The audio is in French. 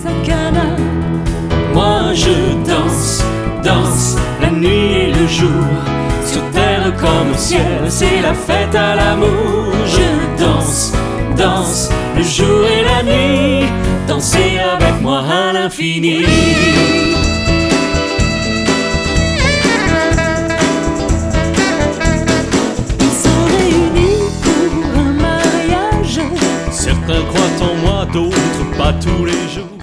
Sakana. Moi je danse, danse la nuit et le jour, sur terre comme au ciel, c'est la fête à l'amour. Je danse, danse le jour et la nuit, dansez avec moi à l'infini. Ils sont réunis pour un mariage. Certains croient en moi, d'autres pas tous les jours.